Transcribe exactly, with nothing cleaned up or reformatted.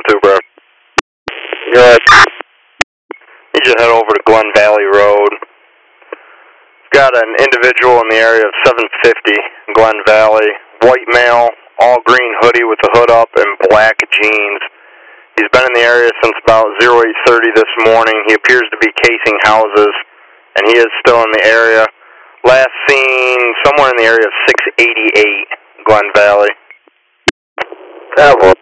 two, bro. Good. You just head over to Glen Valley Road. Got an individual in the area of seven fifty Glen Valley. White male, all green hoodie with the hood up and black jeans. He's been in the area since about oh eight thirty this morning. He appears to be casing houses, and he is still in the area. Last seen somewhere in the area of six eighty-eight Glen Valley. That one.